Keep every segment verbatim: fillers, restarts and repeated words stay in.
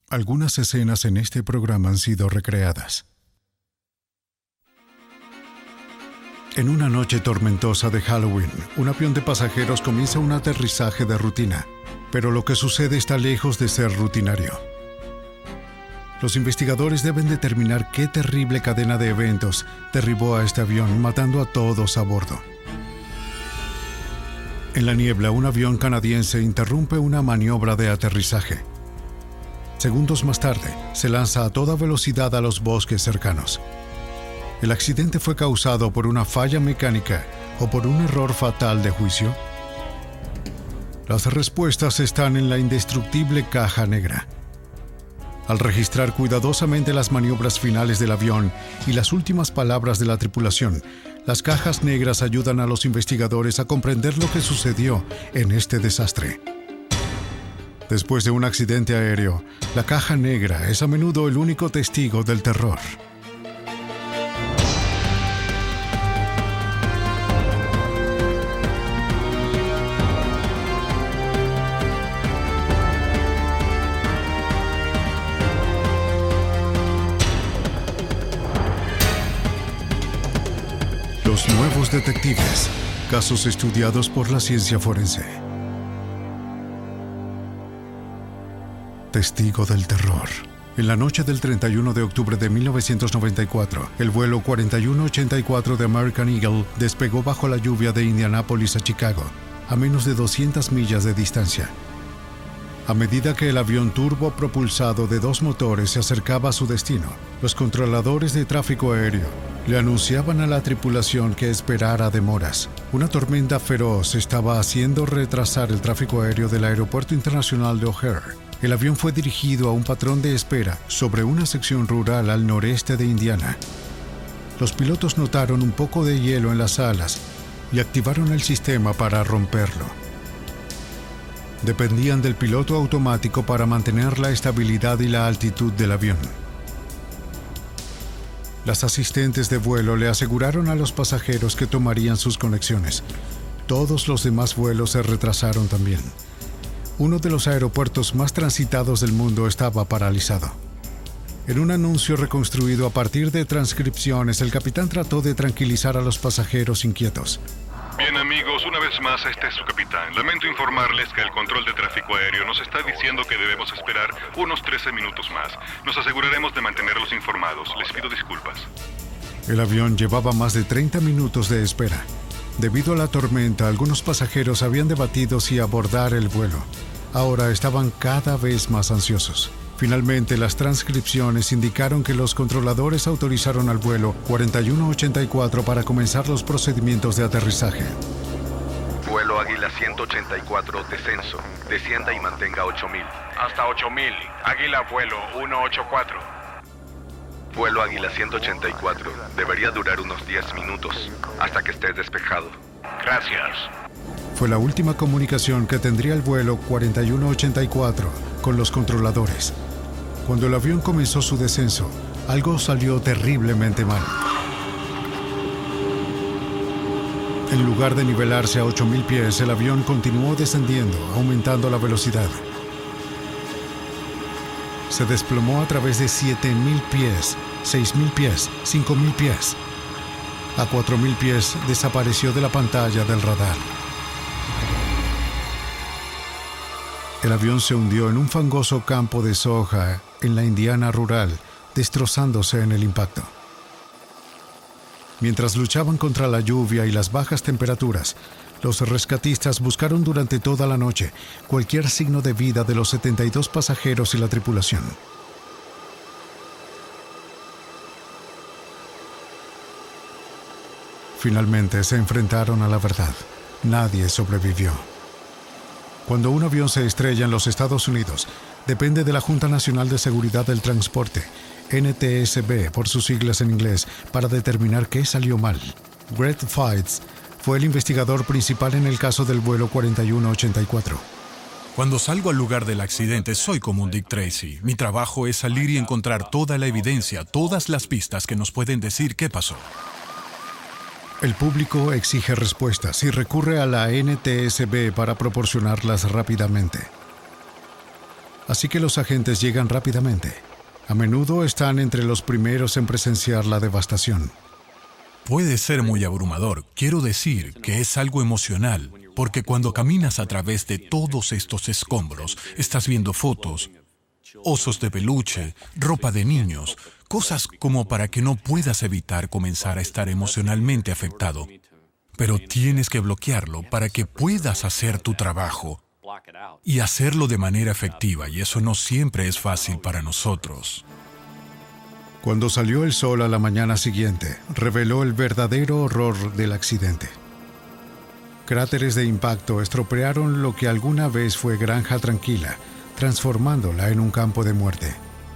Algunas escenas en este programa han sido recreadas. En una noche tormentosa de Halloween, un avión de pasajeros comienza un aterrizaje de rutina, pero lo que sucede está lejos de ser rutinario. Los investigadores deben determinar qué terrible cadena de eventos derribó a este avión, matando a todos a bordo. En la niebla, un avión canadiense interrumpe una maniobra de aterrizaje. Segundos más tarde, se lanza a toda velocidad a los bosques cercanos. ¿El accidente fue causado por una falla mecánica o por un error fatal de juicio? Las respuestas están en la indestructible caja negra. Al registrar cuidadosamente las maniobras finales del avión y las últimas palabras de la tripulación, las cajas negras ayudan a los investigadores a comprender lo que sucedió en este desastre. Después de un accidente aéreo, la caja negra es a menudo el único testigo del terror. Los nuevos detectives, casos estudiados por la ciencia forense. Testigo del terror. En la noche del treinta y uno de octubre de mil novecientos noventa y cuatro, el vuelo cuarenta y uno ochenta y cuatro de American Eagle despegó bajo la lluvia de Indianápolis a Chicago, a menos de doscientas millas de distancia. A medida que el avión turbopropulsado de dos motores se acercaba a su destino, los controladores de tráfico aéreo le anunciaban a la tripulación que esperara demoras. Una tormenta feroz estaba haciendo retrasar el tráfico aéreo del Aeropuerto Internacional de O'Hare. El avión fue dirigido a un patrón de espera sobre una sección rural al noreste de Indiana. Los pilotos notaron un poco de hielo en las alas y activaron el sistema para romperlo. Dependían del piloto automático para mantener la estabilidad y la altitud del avión. Las asistentes de vuelo le aseguraron a los pasajeros que tomarían sus conexiones. Todos los demás vuelos se retrasaron también. Uno de los aeropuertos más transitados del mundo estaba paralizado. En un anuncio reconstruido a partir de transcripciones, el capitán trató de tranquilizar a los pasajeros inquietos. Bien, amigos, una vez más, este es su capitán. Lamento informarles que el control de tráfico aéreo nos está diciendo que debemos esperar unos trece minutos más. Nos aseguraremos de mantenerlos informados. Les pido disculpas. El avión llevaba más de treinta minutos de espera. Debido a la tormenta, algunos pasajeros habían debatido si abordar el vuelo. Ahora estaban cada vez más ansiosos. Finalmente, las transcripciones indicaron que los controladores autorizaron al vuelo cuarenta y uno ochenta y cuatro para comenzar los procedimientos de aterrizaje. Vuelo Águila ciento ochenta y cuatro, descenso. Descienda y mantenga ocho mil. Hasta ocho mil. Águila vuelo ciento ochenta y cuatro. Vuelo Águila ciento ochenta y cuatro. Debería durar unos diez minutos, hasta que esté despejado. Gracias. Fue la última comunicación que tendría el vuelo cuarenta y uno ochenta y cuatro con los controladores. Cuando el avión comenzó su descenso, algo salió terriblemente mal. En lugar de nivelarse a ocho mil pies, el avión continuó descendiendo, aumentando la velocidad. Se desplomó a través de siete mil pies, seis mil pies, cinco mil pies. A cuatro mil pies desapareció de la pantalla del radar. El avión se hundió en un fangoso campo de soja en la Indiana rural, destrozándose en el impacto. Mientras luchaban contra la lluvia y las bajas temperaturas, los rescatistas buscaron durante toda la noche cualquier signo de vida de los setenta y dos pasajeros y la tripulación. Finalmente se enfrentaron a la verdad. Nadie sobrevivió. Cuando un avión se estrella en los Estados Unidos, depende de la Junta Nacional de Seguridad del Transporte, N T S B por sus siglas en inglés, para determinar qué salió mal. Greg Feist fue el investigador principal en el caso del vuelo cuarenta y uno ochenta y cuatro. Cuando salgo al lugar del accidente, soy como un Dick Tracy. Mi trabajo es salir y encontrar toda la evidencia, todas las pistas que nos pueden decir qué pasó. El público exige respuestas y recurre a la N T S B para proporcionarlas rápidamente. así que los agentes llegan rápidamente. A menudo están entre los primeros en presenciar la devastación. Puede ser muy abrumador. Quiero decir que es algo emocional, porque cuando caminas a través de todos estos escombros, estás viendo fotos, osos de peluche, ropa de niños, cosas como para que no puedas evitar comenzar a estar emocionalmente afectado. Pero tienes que bloquearlo para que puedas hacer tu trabajo y hacerlo de manera efectiva, y eso no siempre es fácil para nosotros. Cuando salió el sol a la mañana siguiente, reveló el verdadero horror del accidente. Cráteres de impacto estropearon lo que alguna vez fue granja tranquila, transformándola en un campo de muerte.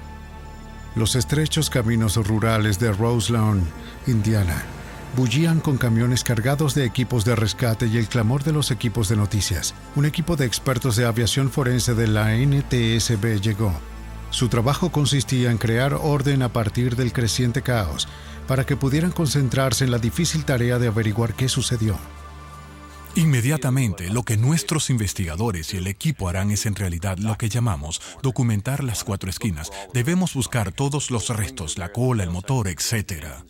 Los estrechos caminos rurales de Roselawn, Indiana, bullían con camiones cargados de equipos de rescate y el clamor de los equipos de noticias. Un equipo de expertos de aviación forense de la N T S B llegó. Su trabajo consistía en crear orden a partir del creciente caos, para que pudieran concentrarse en la difícil tarea de averiguar qué sucedió. Inmediatamente, lo que nuestros investigadores y el equipo harán es en realidad lo que llamamos documentar las cuatro esquinas. Debemos buscar todos los restos, la cola, el motor, etcétera.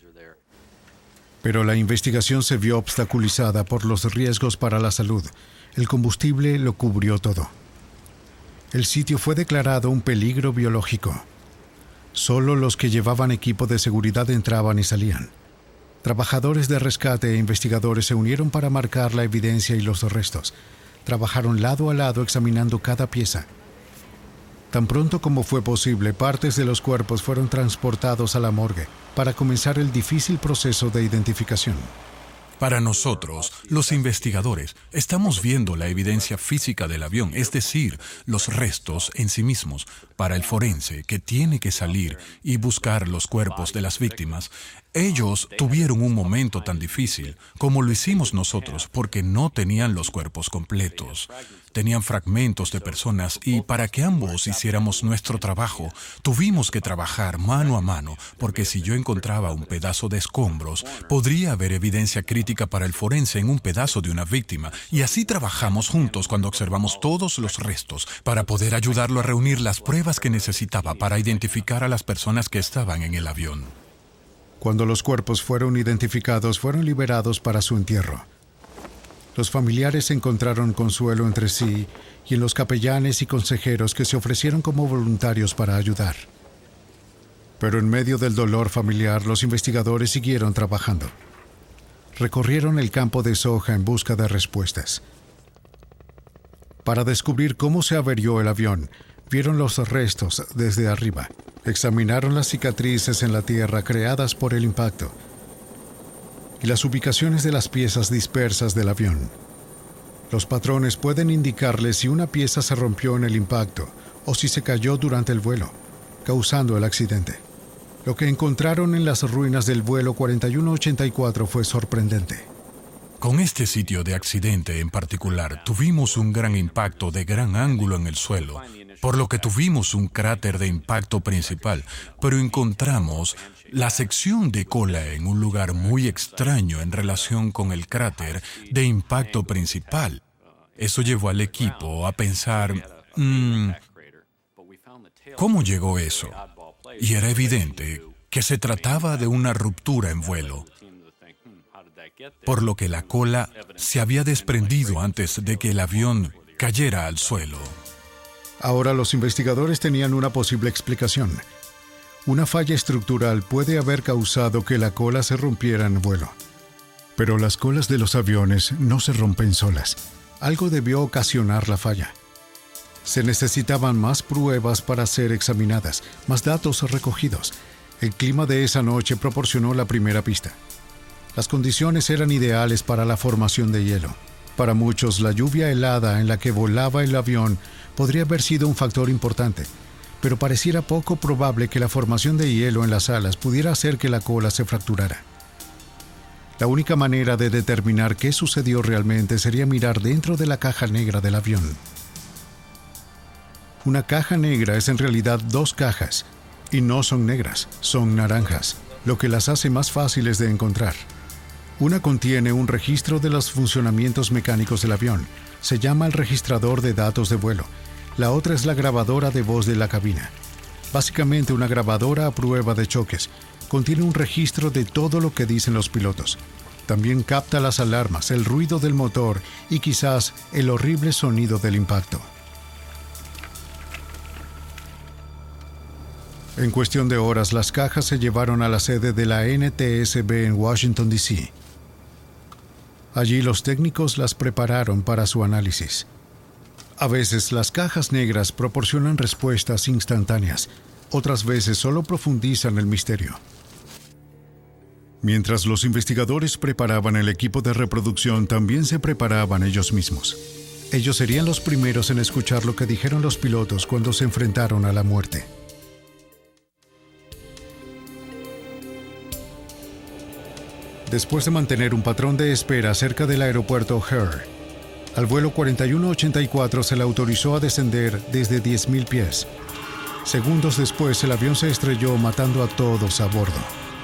Pero la investigación se vio obstaculizada por los riesgos para la salud. El combustible lo cubrió todo. El sitio fue declarado un peligro biológico. Solo los que llevaban equipo de seguridad entraban y salían. Trabajadores de rescate e investigadores se unieron para marcar la evidencia y los restos. Trabajaron lado a lado examinando cada pieza. Tan pronto como fue posible, partes de los cuerpos fueron transportados a la morgue para comenzar el difícil proceso de identificación. Para nosotros, los investigadores, estamos viendo la evidencia física del avión, es decir, los restos en sí mismos. Para el forense, que tiene que salir y buscar los cuerpos de las víctimas, ellos tuvieron un momento tan difícil como lo hicimos nosotros, porque no tenían los cuerpos completos. Tenían fragmentos de personas y para que ambos hiciéramos nuestro trabajo, tuvimos que trabajar mano a mano, porque si yo encontraba un pedazo de escombros, podría haber evidencia crítica para el forense en un pedazo de una víctima, y así trabajamos juntos cuando observamos todos los restos, para poder ayudarlo a reunir las pruebas que necesitaba para identificar a las personas que estaban en el avión. Cuando los cuerpos fueron identificados, fueron liberados para su entierro. Los familiares encontraron consuelo entre sí y en los capellanes y consejeros que se ofrecieron como voluntarios para ayudar. Pero en medio del dolor familiar, los investigadores siguieron trabajando. Recorrieron el campo de soja en busca de respuestas. Para descubrir cómo se averió el avión, vieron los restos desde arriba. Examinaron las cicatrices en la tierra creadas por el impacto y las ubicaciones de las piezas dispersas del avión. Los patrones pueden indicarles si una pieza se rompió en el impacto o si se cayó durante el vuelo, causando el accidente. Lo que encontraron en las ruinas del vuelo cuarenta y uno ochenta y cuatro fue sorprendente. Con este sitio de accidente en particular, tuvimos un gran impacto de gran ángulo en el suelo, por lo que tuvimos un cráter de impacto principal, pero encontramos la sección de cola en un lugar muy extraño en relación con el cráter de impacto principal. Eso llevó al equipo a pensar, mmm, ¿cómo llegó eso? Y era evidente que se trataba de una ruptura en vuelo, por lo que la cola se había desprendido antes de que el avión cayera al suelo. Ahora los investigadores tenían una posible explicación. Una falla estructural puede haber causado que la cola se rompiera en vuelo. Pero las colas de los aviones no se rompen solas. Algo debió ocasionar la falla. Se necesitaban más pruebas para ser examinadas, más datos recogidos. El clima de esa noche proporcionó la primera pista. Las condiciones eran ideales para la formación de hielo. Para muchos, la lluvia helada en la que volaba el avión podría haber sido un factor importante, pero pareciera poco probable que la formación de hielo en las alas pudiera hacer que la cola se fracturara. La única manera de determinar qué sucedió realmente sería mirar dentro de la caja negra del avión. Una caja negra es en realidad dos cajas, y no son negras, son naranjas, lo que las hace más fáciles de encontrar. Una contiene un registro de los funcionamientos mecánicos del avión. Se llama el registrador de datos de vuelo. La otra es la grabadora de voz de la cabina. Básicamente una grabadora a prueba de choques. Contiene un registro de todo lo que dicen los pilotos. También capta las alarmas, el ruido del motor y quizás el horrible sonido del impacto. En cuestión de horas, las cajas se llevaron a la sede de la N T S B en Washington, D C Allí los técnicos las prepararon para su análisis. A veces las cajas negras proporcionan respuestas instantáneas, otras veces solo profundizan el misterio. Mientras los investigadores preparaban el equipo de reproducción, también se preparaban ellos mismos. Ellos serían los primeros en escuchar lo que dijeron los pilotos cuando se enfrentaron a la muerte. Después de mantener un patrón de espera cerca del aeropuerto O'Hare, al vuelo cuarenta y uno ochenta y cuatro se le autorizó a descender desde diez mil pies. Segundos después, el avión se estrelló, matando a todos a bordo.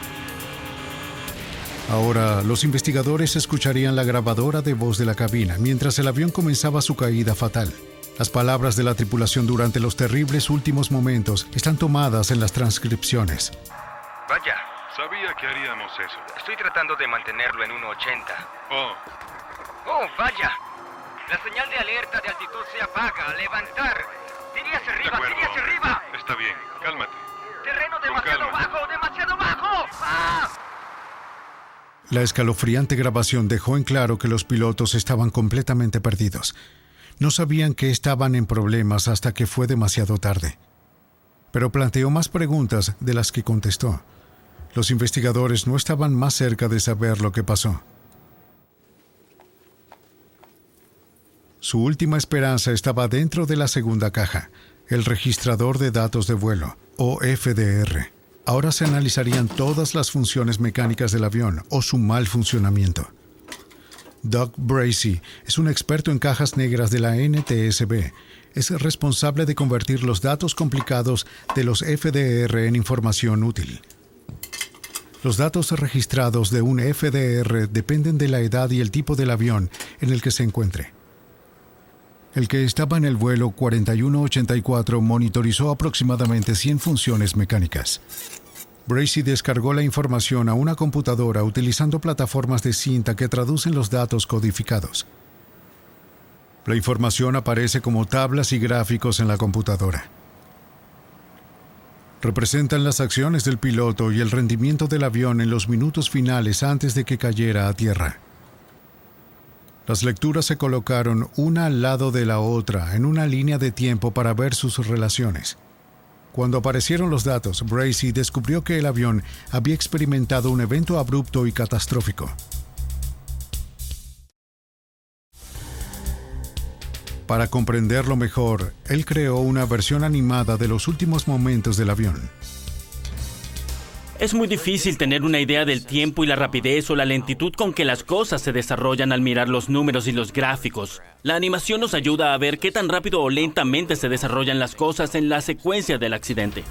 Ahora, los investigadores escucharían la grabadora de voz de la cabina mientras el avión comenzaba su caída fatal. Las palabras de la tripulación durante los terribles últimos momentos están tomadas en las transcripciones. Vaya. Sabía que haríamos eso. Estoy tratando de mantenerlo en uno ochenta. Oh. Oh, vaya. La señal de alerta de altitud se apaga. Levantar. Tire hacia arriba, tire hacia arriba. Está bien, cálmate. Terreno demasiado bajo, demasiado bajo. ¡Ah! La escalofriante grabación dejó en claro que los pilotos estaban completamente perdidos. No sabían que estaban en problemas hasta que fue demasiado tarde. Pero planteó más preguntas de las que contestó. Los investigadores no estaban más cerca de saber lo que pasó. Su última esperanza estaba dentro de la segunda caja, el registrador de datos de vuelo, o F D R. Ahora se analizarían todas las funciones mecánicas del avión o su mal funcionamiento. Doug Bracey es un experto en cajas negras de la N T S B. Es responsable de convertir los datos complicados de los F D R en información útil. Los datos registrados de un F D R dependen de la edad y el tipo del avión en el que se encuentre. El que estaba en el vuelo cuarenta y uno ochenta y cuatro monitorizó aproximadamente cien funciones mecánicas. Bracey descargó la información a una computadora utilizando plataformas de cinta que traducen los datos codificados. La información aparece como tablas y gráficos en la computadora. Representan las acciones del piloto y el rendimiento del avión en los minutos finales antes de que cayera a tierra. Las lecturas se colocaron una al lado de la otra en una línea de tiempo para ver sus relaciones. Cuando aparecieron los datos, Bracey descubrió que el avión había experimentado un evento abrupto y catastrófico. Para comprenderlo mejor, él creó una versión animada de los últimos momentos del avión. Es muy difícil tener una idea del tiempo y la rapidez o la lentitud con que las cosas se desarrollan al mirar los números y los gráficos. La animación nos ayuda a ver qué tan rápido o lentamente se desarrollan las cosas en la secuencia del accidente.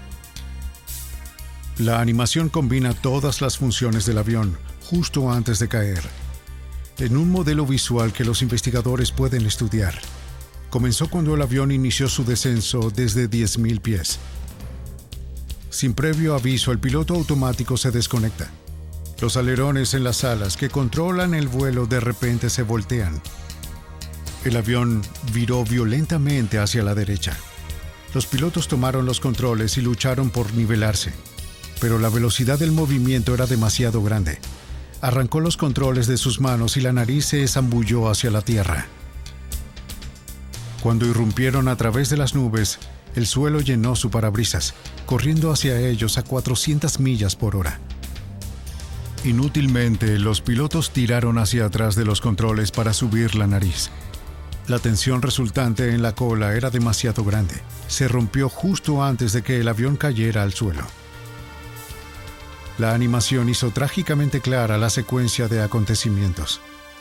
La animación combina todas las funciones del avión justo antes de caer, en un modelo visual que los investigadores pueden estudiar. Comenzó cuando el avión inició su descenso desde diez mil pies. Sin previo aviso, el piloto automático se desconecta. Los alerones en las alas que controlan el vuelo de repente se voltean. El avión viró violentamente hacia la derecha. Los pilotos tomaron los controles y lucharon por nivelarse, pero la velocidad del movimiento era demasiado grande. Arrancó los controles de sus manos y la nariz se zambulló hacia la tierra. Cuando irrumpieron a través de las nubes, el suelo llenó su parabrisas, corriendo hacia ellos a cuatrocientas millas por hora. Inútilmente, los pilotos tiraron hacia atrás de los controles para subir la nariz. La tensión resultante en la cola era demasiado grande. Se rompió justo antes de que el avión cayera al suelo. La animación hizo trágicamente clara la secuencia de acontecimientos.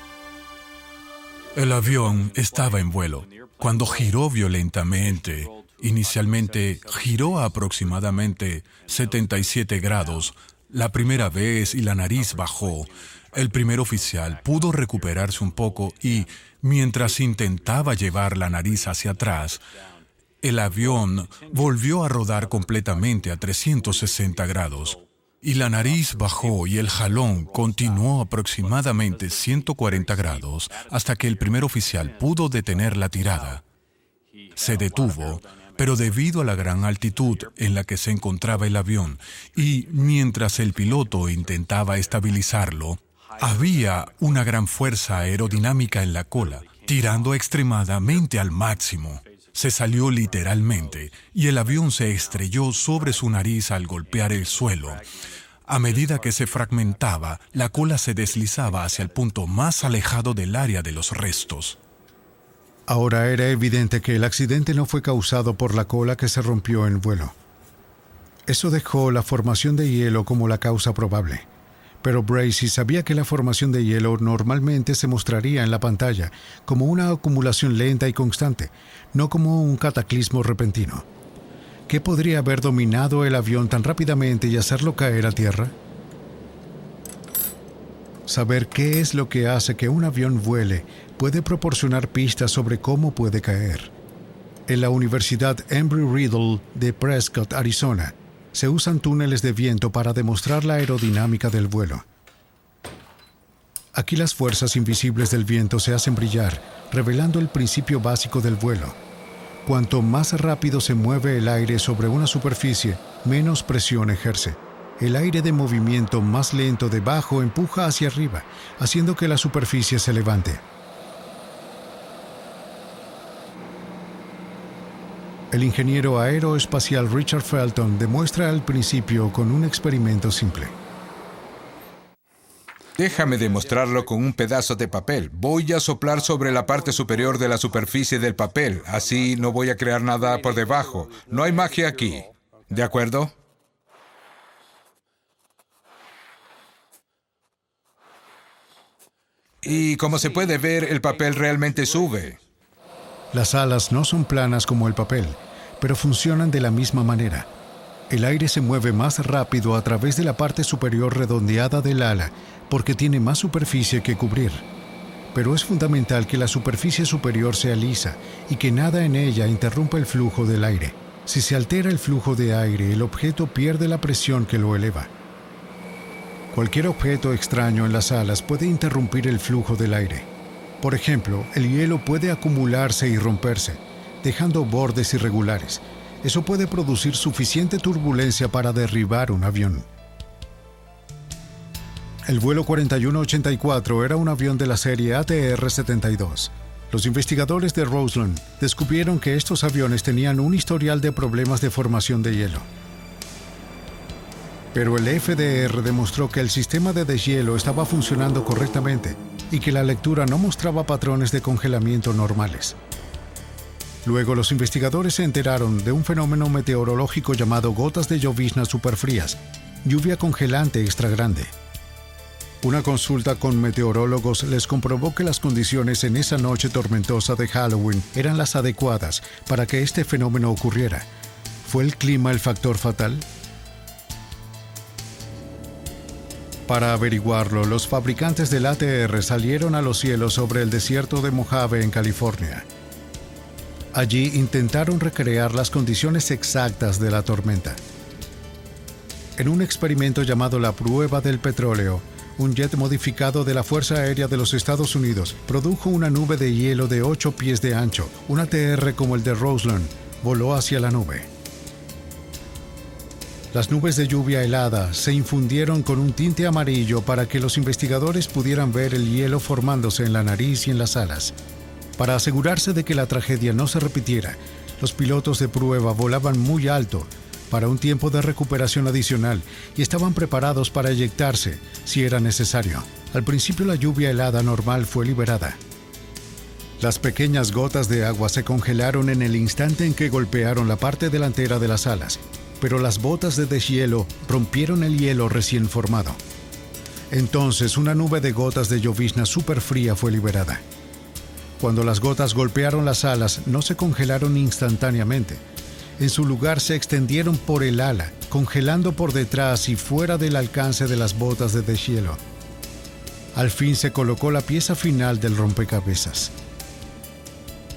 El avión estaba en vuelo. Cuando giró violentamente, inicialmente giró a aproximadamente setenta y siete grados la primera vez y la nariz bajó. El primer oficial pudo recuperarse un poco y, mientras intentaba llevar la nariz hacia atrás, el avión volvió a rodar completamente a trescientos sesenta grados. Y la nariz bajó y el jalón continuó aproximadamente ciento cuarenta grados hasta que el primer oficial pudo detener la tirada. Se detuvo, pero debido a la gran altitud en la que se encontraba el avión y mientras el piloto intentaba estabilizarlo, había una gran fuerza aerodinámica en la cola, tirando extremadamente al máximo. Se salió literalmente y el avión se estrelló sobre su nariz al golpear el suelo. A medida que se fragmentaba, la cola se deslizaba hacia el punto más alejado del área de los restos. Ahora era evidente que el accidente no fue causado por la cola que se rompió en vuelo. Eso dejó la formación de hielo como la causa probable. Pero Bracy sabía que la formación de hielo normalmente se mostraría en la pantalla como una acumulación lenta y constante, no como un cataclismo repentino. ¿Qué podría haber dominado el avión tan rápidamente y hacerlo caer a tierra? Saber qué es lo que hace que un avión vuele puede proporcionar pistas sobre cómo puede caer. En la Universidad Embry-Riddle de Prescott, Arizona, se usan túneles de viento para demostrar la aerodinámica del vuelo. Aquí las fuerzas invisibles del viento se hacen brillar, revelando el principio básico del vuelo. Cuanto más rápido se mueve el aire sobre una superficie, menos presión ejerce. El aire de movimiento más lento debajo empuja hacia arriba, haciendo que la superficie se levante. El ingeniero aeroespacial Richard Felton demuestra el principio con un experimento simple. Déjame demostrarlo con un pedazo de papel. Voy a soplar sobre la parte superior de la superficie del papel. Así no voy a crear nada por debajo. No hay magia aquí. ¿De acuerdo? Y como se puede ver, el papel realmente sube. Las alas no son planas como el papel, pero funcionan de la misma manera. El aire se mueve más rápido a través de la parte superior redondeada del ala porque tiene más superficie que cubrir. Pero es fundamental que la superficie superior sea lisa y que nada en ella interrumpa el flujo del aire. Si se altera el flujo de aire, el objeto pierde la presión que lo eleva. Cualquier objeto extraño en las alas puede interrumpir el flujo del aire. Por ejemplo, el hielo puede acumularse y romperse, dejando bordes irregulares. Eso puede producir suficiente turbulencia para derribar un avión. El vuelo cuarenta y uno ochenta y cuatro era un avión de la serie A T R setenta y dos. Los investigadores de Roseland descubrieron que estos aviones tenían un historial de problemas de formación de hielo. Pero el F D R demostró que el sistema de deshielo estaba funcionando correctamente y que la lectura no mostraba patrones de congelamiento normales. Luego los investigadores se enteraron de un fenómeno meteorológico llamado gotas de llovizna superfrías, lluvia congelante extra grande. Una consulta con meteorólogos les comprobó que las condiciones en esa noche tormentosa de Halloween eran las adecuadas para que este fenómeno ocurriera. ¿Fue el clima el factor fatal? Para averiguarlo, los fabricantes del A T R salieron a los cielos sobre el desierto de Mojave en California. Allí intentaron recrear las condiciones exactas de la tormenta. En un experimento llamado la prueba del petróleo, un jet modificado de la Fuerza Aérea de los Estados Unidos produjo una nube de hielo de ocho pies de ancho. Un A T R como el de Roseland voló hacia la nube. Las nubes de lluvia helada se infundieron con un tinte amarillo para que los investigadores pudieran ver el hielo formándose en la nariz y en las alas. Para asegurarse de que la tragedia no se repitiera, los pilotos de prueba volaban muy alto para un tiempo de recuperación adicional y estaban preparados para eyectarse si era necesario. Al principio la lluvia helada normal fue liberada. Las pequeñas gotas de agua se congelaron en el instante en que golpearon la parte delantera de las alas, pero las botas de deshielo rompieron el hielo recién formado. Entonces una nube de gotas de llovizna superfría fue liberada. Cuando las gotas golpearon las alas, no se congelaron instantáneamente. En su lugar se extendieron por el ala, congelando por detrás y fuera del alcance de las botas de deshielo. Al fin se colocó la pieza final del rompecabezas.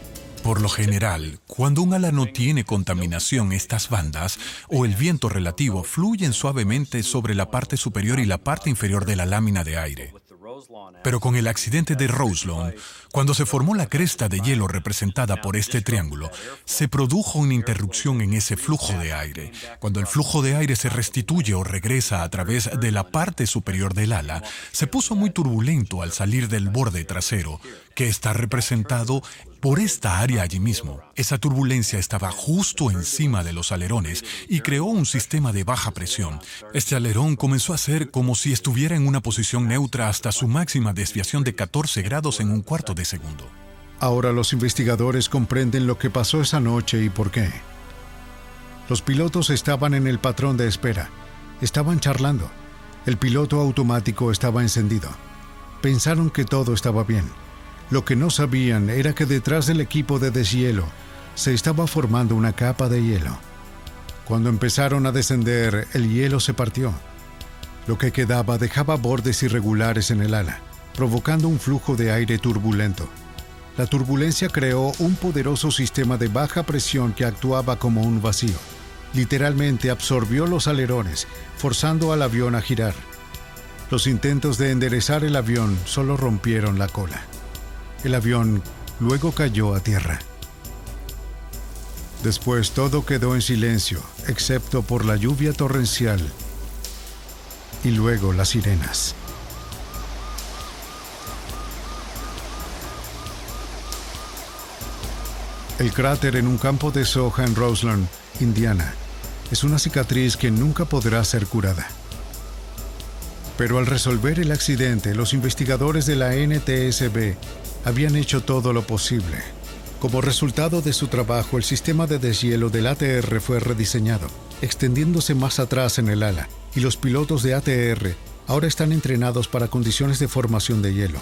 Por lo general, cuando un ala no tiene contaminación, estas bandas o el viento relativo fluyen suavemente sobre la parte superior y la parte inferior de la lámina de aire. Pero con el accidente de Roselawn, cuando se formó la cresta de hielo representada por este triángulo, se produjo una interrupción en ese flujo de aire. Cuando el flujo de aire se restituye o regresa a través de la parte superior del ala, se puso muy turbulento al salir del borde trasero, que está representado por esta área allí mismo. Esa turbulencia estaba justo encima de los alerones y creó un sistema de baja presión. Este alerón comenzó a ser como si estuviera en una posición neutra hasta su máxima desviación de catorce grados en un cuarto de segundo. Ahora los investigadores comprenden lo que pasó esa noche y por qué. Los pilotos estaban en el patrón de espera. Estaban charlando. El piloto automático estaba encendido. Pensaron que todo estaba bien. Lo que no sabían era que detrás del equipo de deshielo se estaba formando una capa de hielo. Cuando empezaron a descender, el hielo se partió. Lo que quedaba dejaba bordes irregulares en el ala, provocando un flujo de aire turbulento. La turbulencia creó un poderoso sistema de baja presión que actuaba como un vacío. Literalmente absorbió los alerones, forzando al avión a girar. Los intentos de enderezar el avión solo rompieron la cola. El avión luego cayó a tierra. Después todo quedó en silencio, excepto por la lluvia torrencial y luego las sirenas. El cráter en un campo de soja en Roseland, Indiana, es una cicatriz que nunca podrá ser curada. Pero al resolver el accidente, los investigadores de la N T S B habían hecho todo lo posible. Como resultado de su trabajo, el sistema de deshielo del A T R fue rediseñado, extendiéndose más atrás en el ala, y los pilotos de A T R ahora están entrenados para condiciones de formación de hielo.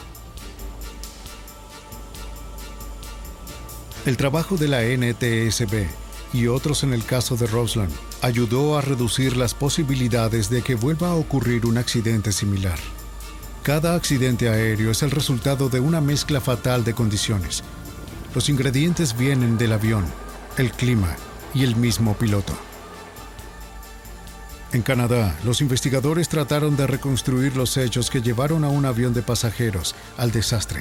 El trabajo de la N T S B y otros en el caso de Roseland ayudó a reducir las posibilidades de que vuelva a ocurrir un accidente similar. Cada accidente aéreo es el resultado de una mezcla fatal de condiciones. Los ingredientes vienen del avión, el clima y el mismo piloto. En Canadá, los investigadores trataron de reconstruir los hechos que llevaron a un avión de pasajeros al desastre.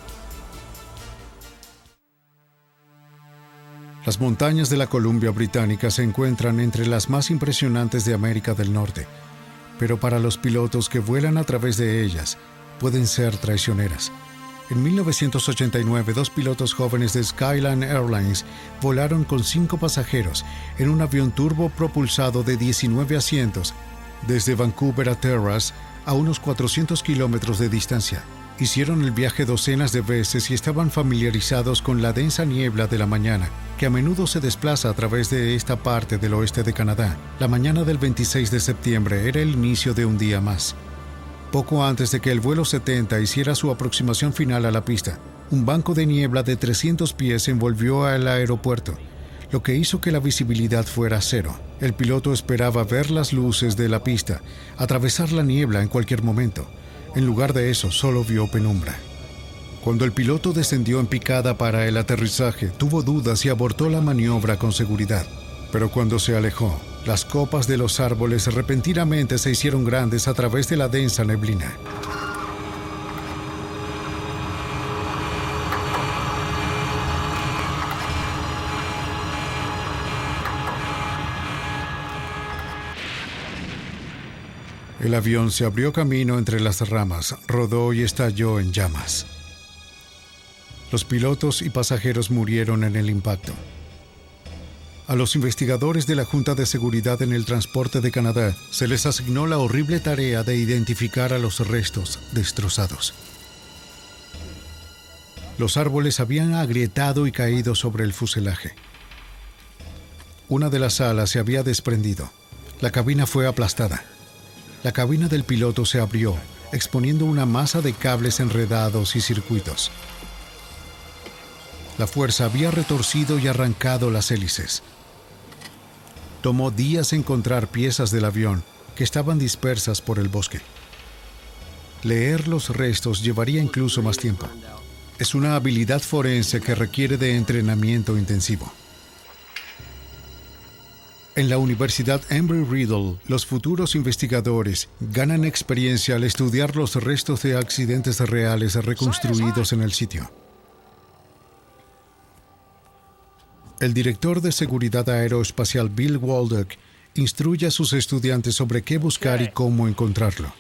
Las montañas de la Columbia Británica se encuentran entre las más impresionantes de América del Norte, pero para los pilotos que vuelan a través de ellas, pueden ser traicioneras. En mil novecientos ochenta y nueve, dos pilotos jóvenes de Skyline Airlines volaron con cinco pasajeros en un avión turbo propulsado de diecinueve asientos desde Vancouver a Terrace, a unos cuatrocientos kilómetros de distancia. Hicieron el viaje docenas de veces y estaban familiarizados con la densa niebla de la mañana, que a menudo se desplaza a través de esta parte del oeste de Canadá. La mañana del veintiséis de septiembre era el inicio de un día más. Poco antes de que el vuelo setenta hiciera su aproximación final a la pista, un banco de niebla de trescientos pies envolvió al aeropuerto, lo que hizo que la visibilidad fuera cero. El piloto esperaba ver las luces de la pista, atravesar la niebla en cualquier momento. En lugar de eso, solo vio penumbra. Cuando el piloto descendió en picada para el aterrizaje, tuvo dudas y abortó la maniobra con seguridad. Pero cuando se alejó, las copas de los árboles repentinamente se hicieron grandes a través de la densa neblina. El avión se abrió camino entre las ramas, rodó y estalló en llamas. Los pilotos y pasajeros murieron en el impacto. A los investigadores de la Junta de Seguridad en el Transporte de Canadá se les asignó la horrible tarea de identificar a los restos destrozados. Los árboles habían agrietado y caído sobre el fuselaje. Una de las alas se había desprendido. La cabina fue aplastada. La cabina del piloto se abrió, exponiendo una masa de cables enredados y circuitos. La fuerza había retorcido y arrancado las hélices. Tomó días encontrar piezas del avión que estaban dispersas por el bosque. Leer los restos llevaría incluso más tiempo. Es una habilidad forense que requiere de entrenamiento intensivo. En la Universidad Embry-Riddle, los futuros investigadores ganan experiencia al estudiar los restos de accidentes reales reconstruidos en el sitio. El director de seguridad aeroespacial Bill Waldock instruye a sus estudiantes sobre qué buscar y cómo encontrarlo.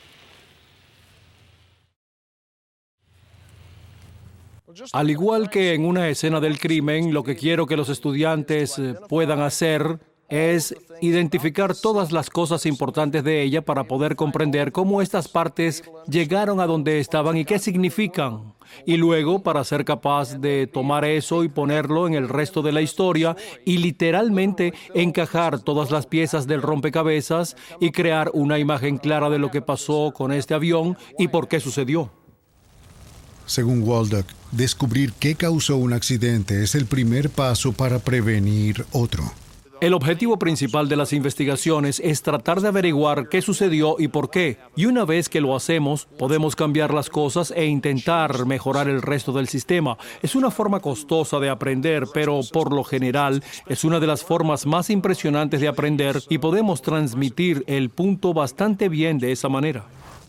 Al igual que en una escena del crimen, lo que quiero que los estudiantes puedan hacer es identificar todas las cosas importantes de ella para poder comprender cómo estas partes llegaron a donde estaban y qué significan. Y luego, para ser capaz de tomar eso y ponerlo en el resto de la historia y literalmente encajar todas las piezas del rompecabezas y crear una imagen clara de lo que pasó con este avión y por qué sucedió. Según Waldock, descubrir qué causó un accidente es el primer paso para prevenir otro. El objetivo principal de las investigaciones es tratar de averiguar qué sucedió y por qué. Y una vez que lo hacemos, podemos cambiar las cosas e intentar mejorar el resto del sistema. Es una forma costosa de aprender, pero por lo general es una de las formas más impresionantes de aprender y podemos transmitir el punto bastante bien de esa manera.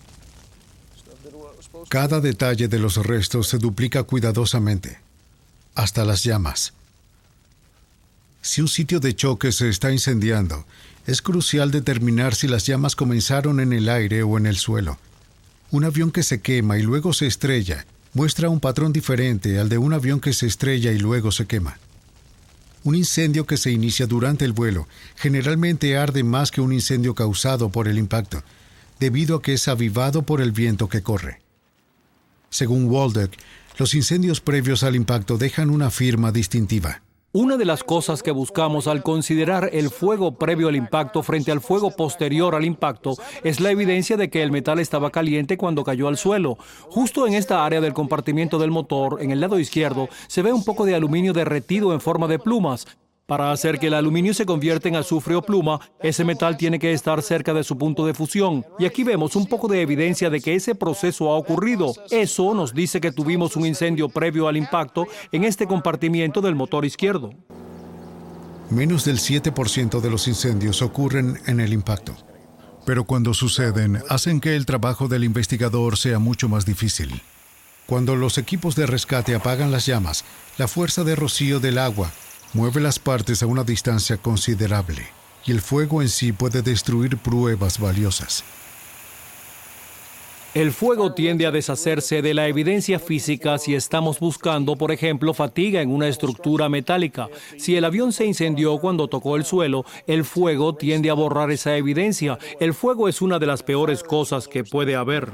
Cada detalle de los restos se duplica cuidadosamente, hasta las llamas. Si un sitio de choque se está incendiando, es crucial determinar si las llamas comenzaron en el aire o en el suelo. Un avión que se quema y luego se estrella muestra un patrón diferente al de un avión que se estrella y luego se quema. Un incendio que se inicia durante el vuelo generalmente arde más que un incendio causado por el impacto, debido a que es avivado por el viento que corre. Según Waldock, los incendios previos al impacto dejan una firma distintiva. Una de las cosas que buscamos al considerar el fuego previo al impacto frente al fuego posterior al impacto es la evidencia de que el metal estaba caliente cuando cayó al suelo. Justo en esta área del compartimiento del motor, en el lado izquierdo, se ve un poco de aluminio derretido en forma de plumas. Para hacer que el aluminio se convierta en azufre o pluma, ese metal tiene que estar cerca de su punto de fusión. Y aquí vemos un poco de evidencia de que ese proceso ha ocurrido. Eso nos dice que tuvimos un incendio previo al impacto en este compartimiento del motor izquierdo. Menos del siete por ciento de los incendios ocurren en el impacto. Pero cuando suceden, hacen que el trabajo del investigador sea mucho más difícil. Cuando los equipos de rescate apagan las llamas, la fuerza de rocío del agua mueve las partes a una distancia considerable, y el fuego en sí puede destruir pruebas valiosas. El fuego tiende a deshacerse de la evidencia física si estamos buscando, por ejemplo, fatiga en una estructura metálica. Si el avión se incendió cuando tocó el suelo, el fuego tiende a borrar esa evidencia. El fuego es una de las peores cosas que puede haber.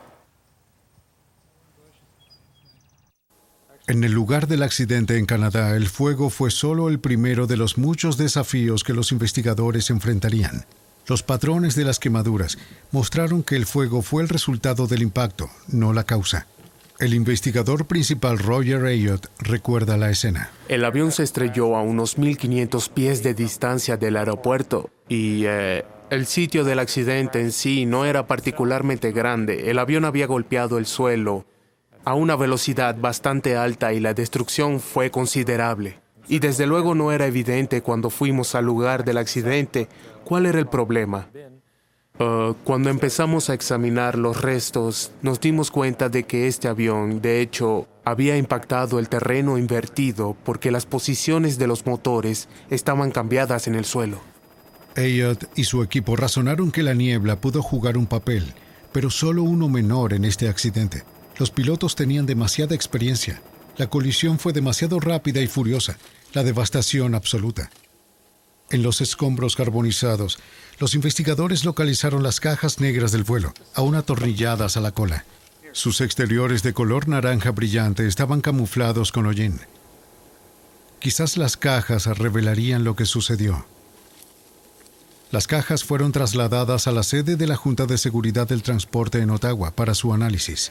En el lugar del accidente en Canadá, el fuego fue solo el primero de los muchos desafíos que los investigadores enfrentarían. Los patrones de las quemaduras mostraron que el fuego fue el resultado del impacto, no la causa. El investigador principal Roger Ayotte recuerda la escena. El avión se estrelló a unos mil quinientos pies de distancia del aeropuerto y eh, el sitio del accidente en sí no era particularmente grande. El avión había golpeado el suelo a una velocidad bastante alta y la destrucción fue considerable. Y desde luego no era evidente cuando fuimos al lugar del accidente cuál era el problema. Uh, cuando empezamos a examinar los restos, nos dimos cuenta de que este avión, de hecho, había impactado el terreno invertido porque las posiciones de los motores estaban cambiadas en el suelo. Ayotte y su equipo razonaron que la niebla pudo jugar un papel, pero solo uno menor en este accidente. Los pilotos tenían demasiada experiencia. La colisión fue demasiado rápida y furiosa, la devastación absoluta. En los escombros carbonizados, los investigadores localizaron las cajas negras del vuelo, aún atornilladas a la cola. Sus exteriores de color naranja brillante estaban camuflados con hollín. Quizás las cajas revelarían lo que sucedió. Las cajas fueron trasladadas a la sede de la Junta de Seguridad del Transporte en Ottawa para su análisis.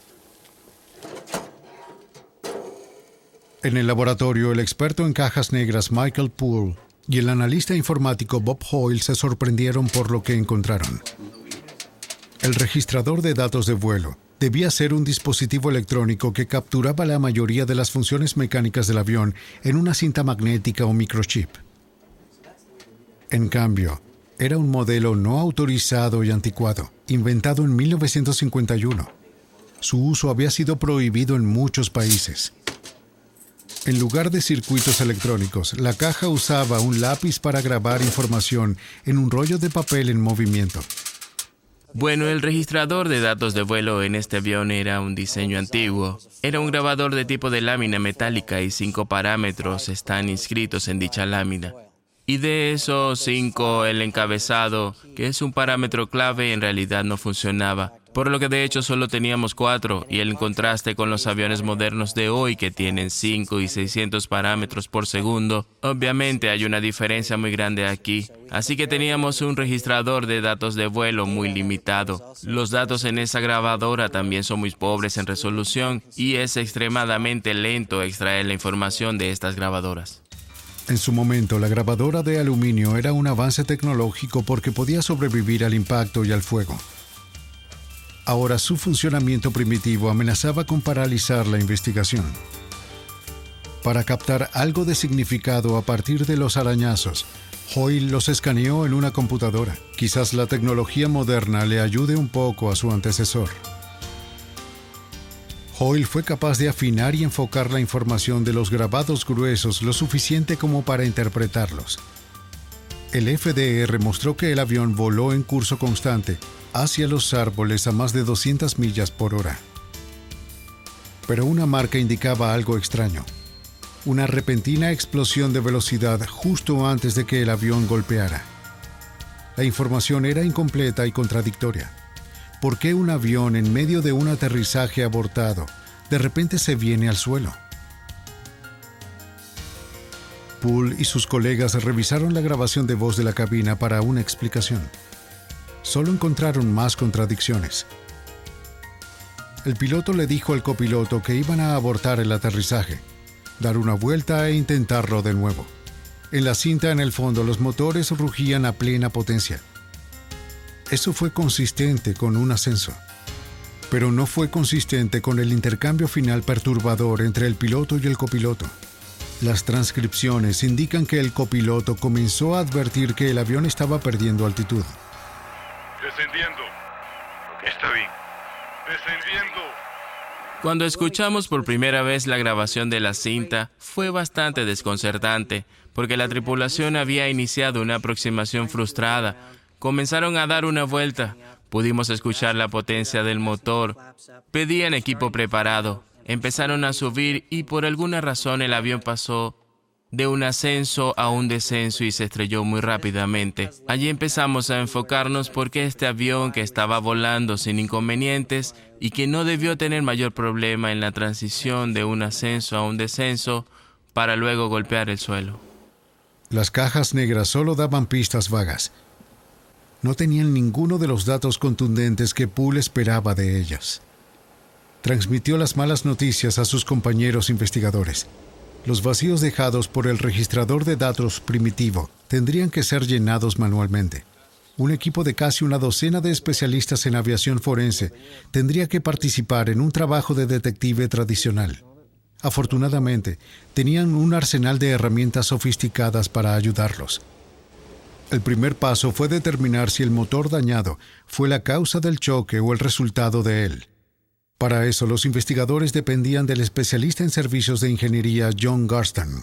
En el laboratorio, el experto en cajas negras Michael Poole y el analista informático Bob Hoyle se sorprendieron por lo que encontraron. El registrador de datos de vuelo Debía ser un dispositivo electrónico que capturaba la mayoría de las funciones mecánicas del avión en una cinta magnética o microchip. En cambio, era un modelo no autorizado y anticuado, inventado en mil novecientos cincuenta y uno. Su uso había sido prohibido en muchos países. En lugar de circuitos electrónicos, la caja usaba un lápiz para grabar información en un rollo de papel en movimiento. Bueno, el registrador de datos de vuelo en este avión era un diseño antiguo. Era un grabador de tipo de lámina metálica y cinco parámetros están inscritos en dicha lámina. Y de esos cinco, el encabezado, que es un parámetro clave, en realidad no funcionaba. Por lo que de hecho solo teníamos cuatro, y el contraste con los aviones modernos de hoy que tienen cinco y seiscientos parámetros por segundo, obviamente hay una diferencia muy grande aquí. Así que teníamos un registrador de datos de vuelo muy limitado. Los datos en esa grabadora también son muy pobres en resolución y es extremadamente lento extraer la información de estas grabadoras. En su momento, la grabadora de aluminio era un avance tecnológico porque podía sobrevivir al impacto y al fuego. Ahora su funcionamiento primitivo amenazaba con paralizar la investigación. Para captar algo de significado a partir de los arañazos, Hoyle los escaneó en una computadora. Quizás la tecnología moderna le ayude un poco a su antecesor. Hoyle fue capaz de afinar y enfocar la información de los grabados gruesos lo suficiente como para interpretarlos. El F D R mostró que el avión voló en curso constante hacia los árboles a más de doscientas millas por hora. Pero una marca indicaba algo extraño. Una repentina explosión de velocidad justo antes de que el avión golpeara. La información era incompleta y contradictoria. ¿Por qué un avión en medio de un aterrizaje abortado de repente se viene al suelo? Poole y sus colegas revisaron la grabación de voz de la cabina para una explicación. Solo encontraron más contradicciones. El piloto le dijo al copiloto que iban a abortar el aterrizaje, dar una vuelta e intentarlo de nuevo. En la cinta en el fondo los motores rugían a plena potencia. Eso fue consistente con un ascenso, pero no fue consistente con el intercambio final perturbador entre el piloto y el copiloto. Las transcripciones indican que el copiloto comenzó a advertir que el avión estaba perdiendo altitud. Descendiendo. Está bien. Descendiendo. Cuando escuchamos por primera vez la grabación de la cinta, fue bastante desconcertante, porque la tripulación había iniciado una aproximación frustrada. Comenzaron a dar una vuelta. Pudimos escuchar la potencia del motor. Pedían equipo preparado. Empezaron a subir y por alguna razón el avión pasó de un ascenso a un descenso y se estrelló muy rápidamente. Allí empezamos a enfocarnos porque este avión que estaba volando sin inconvenientes y que no debió tener mayor problema en la transición de un ascenso a un descenso para luego golpear el suelo. Las cajas negras solo daban pistas vagas. No tenían ninguno de los datos contundentes que Poole esperaba de ellas. Transmitió las malas noticias a sus compañeros investigadores. Los vacíos dejados por el registrador de datos primitivo tendrían que ser llenados manualmente. Un equipo de casi una docena de especialistas en aviación forense tendría que participar en un trabajo de detective tradicional. Afortunadamente, tenían un arsenal de herramientas sofisticadas para ayudarlos. El primer paso fue determinar si el motor dañado fue la causa del choque o el resultado de él. Para eso, los investigadores dependían del especialista en servicios de ingeniería John Garston.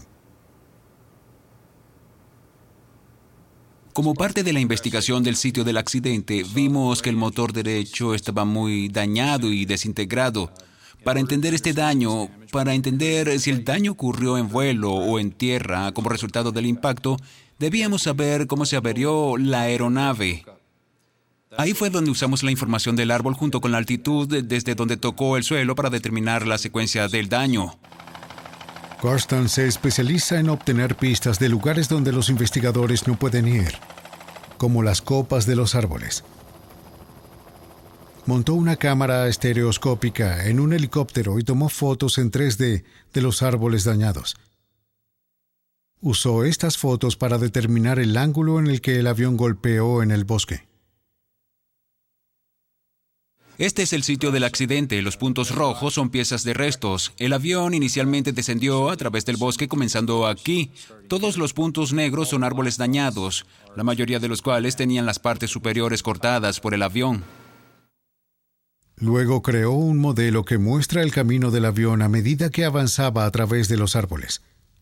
Como parte de la investigación del sitio del accidente, vimos que el motor derecho estaba muy dañado y desintegrado. Para entender este daño, para entender si el daño ocurrió en vuelo o en tierra como resultado del impacto, debíamos saber cómo se averió la aeronave. Ahí fue donde usamos la información del árbol junto con la altitud desde donde tocó el suelo para determinar la secuencia del daño. Garston se especializa en obtener pistas de lugares donde los investigadores no pueden ir, como las copas de los árboles. Montó una cámara estereoscópica en un helicóptero y tomó fotos en tres D de los árboles dañados. Usó estas fotos para determinar el ángulo en el que el avión golpeó en el bosque. Este es el sitio del accidente. Los puntos rojos son piezas de restos. El avión inicialmente descendió a través del bosque comenzando aquí. Todos los puntos negros son árboles dañados, la mayoría de los cuales tenían las partes superiores cortadas por el avión. Luego creó un modelo que muestra el camino del avión a medida que avanzaba a través de los árboles.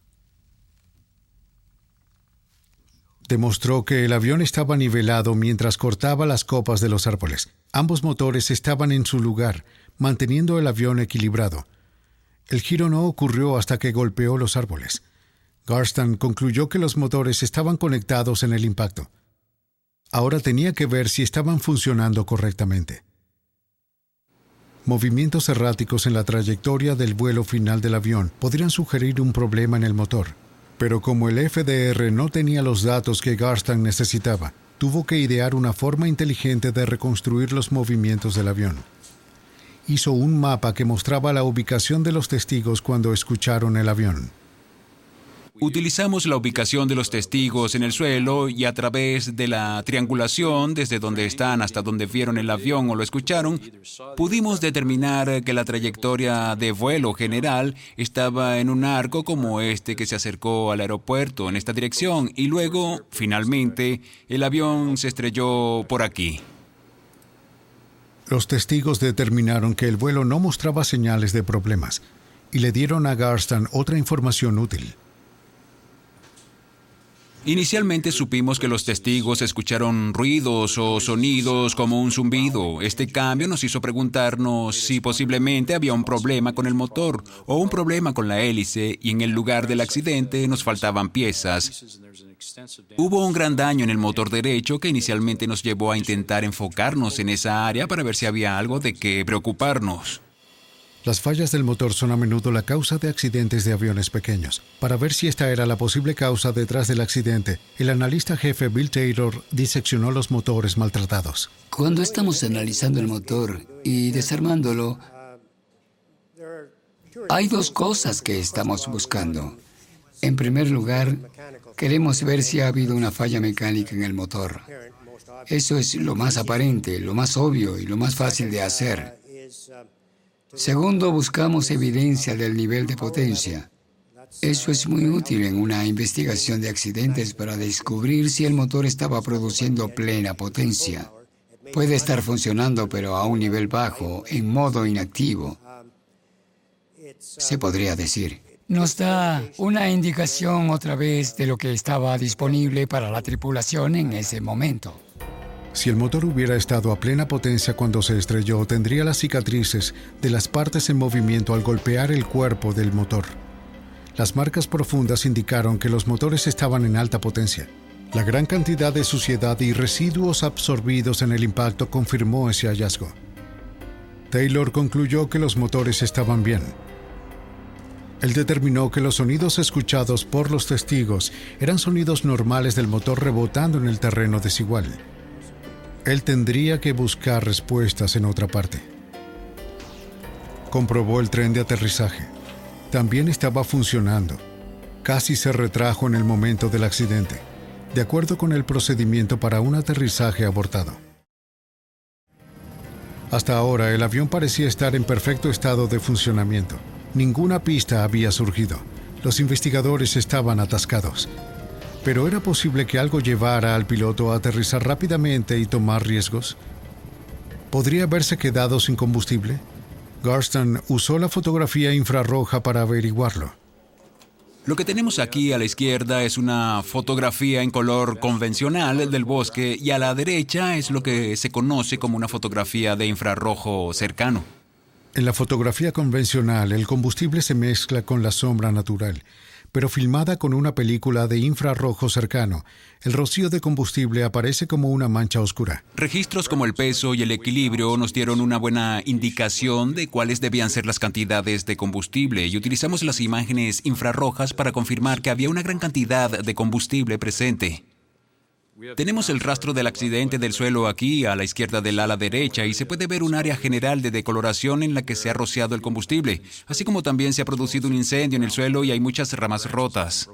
Demostró que el avión estaba nivelado mientras cortaba las copas de los árboles. Ambos motores estaban en su lugar, manteniendo el avión equilibrado. El giro no ocurrió hasta que golpeó los árboles. Garstan concluyó que los motores estaban conectados en el impacto. Ahora tenía que ver si estaban funcionando correctamente. Movimientos erráticos en la trayectoria del vuelo final del avión podrían sugerir un problema en el motor. Pero como el F D R no tenía los datos que Garstan necesitaba, tuvo que idear una forma inteligente de reconstruir los movimientos del avión. Hizo un mapa que mostraba la ubicación de los testigos cuando escucharon el avión. Utilizamos la ubicación de los testigos en el suelo y a través de la triangulación, desde donde están hasta donde vieron el avión o lo escucharon, pudimos determinar que la trayectoria de vuelo general estaba en un arco como este que se acercó al aeropuerto en esta dirección y luego, finalmente, el avión se estrelló por aquí. Los testigos determinaron que el vuelo no mostraba señales de problemas y le dieron a Garstan otra información útil. Inicialmente supimos que los testigos escucharon ruidos o sonidos como un zumbido. Este cambio nos hizo preguntarnos si posiblemente había un problema con el motor o un problema con la hélice y en el lugar del accidente nos faltaban piezas. Hubo un gran daño en el motor derecho que inicialmente nos llevó a intentar enfocarnos en esa área para ver si había algo de qué preocuparnos. Las fallas del motor son a menudo la causa de accidentes de aviones pequeños. Para ver si esta era la posible causa detrás del accidente, el analista jefe Bill Taylor diseccionó los motores maltratados. Cuando estamos analizando el motor y desarmándolo, hay dos cosas que estamos buscando. En primer lugar, queremos ver si ha habido una falla mecánica en el motor. Eso es lo más aparente, lo más obvio y lo más fácil de hacer. Segundo, buscamos evidencia del nivel de potencia. Eso es muy útil en una investigación de accidentes para descubrir si el motor estaba produciendo plena potencia. Puede estar funcionando, pero a un nivel bajo, en modo inactivo, se podría decir. Nos da una indicación otra vez de lo que estaba disponible para la tripulación en ese momento. Si el motor hubiera estado a plena potencia cuando se estrelló, tendría las cicatrices de las partes en movimiento al golpear el cuerpo del motor. Las marcas profundas indicaron que los motores estaban en alta potencia. La gran cantidad de suciedad y residuos absorbidos en el impacto confirmó ese hallazgo. Taylor concluyó que los motores estaban bien. Él determinó que los sonidos escuchados por los testigos eran sonidos normales del motor rebotando en el terreno desigual. Él tendría que buscar respuestas en otra parte. Comprobó el tren de aterrizaje. También estaba funcionando. Casi se retrajo en el momento del accidente, de acuerdo con el procedimiento para un aterrizaje abortado. Hasta ahora, el avión parecía estar en perfecto estado de funcionamiento. Ninguna pista había surgido. Los investigadores estaban atascados. ¿Pero era posible que algo llevara al piloto a aterrizar rápidamente y tomar riesgos? ¿Podría haberse quedado sin combustible? Garstan usó la fotografía infrarroja para averiguarlo. Lo que tenemos aquí a la izquierda es una fotografía en color convencional del bosque y a la derecha es lo que se conoce como una fotografía de infrarrojo cercano. En la fotografía convencional, el combustible se mezcla con la sombra natural. Pero filmada con una película de infrarrojo cercano, el rocío de combustible aparece como una mancha oscura. Registros como el peso y el equilibrio nos dieron una buena indicación de cuáles debían ser las cantidades de combustible y utilizamos las imágenes infrarrojas para confirmar que había una gran cantidad de combustible presente. Tenemos el rastro del accidente del suelo aquí, a la izquierda del ala derecha, y se puede ver un área general de decoloración en la que se ha rociado el combustible, así como también se ha producido un incendio en el suelo y hay muchas ramas rotas.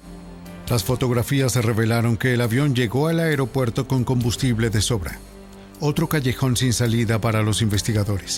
Las fotografías revelaron que el avión llegó al aeropuerto con combustible de sobra. otro callejón sin salida para los investigadores.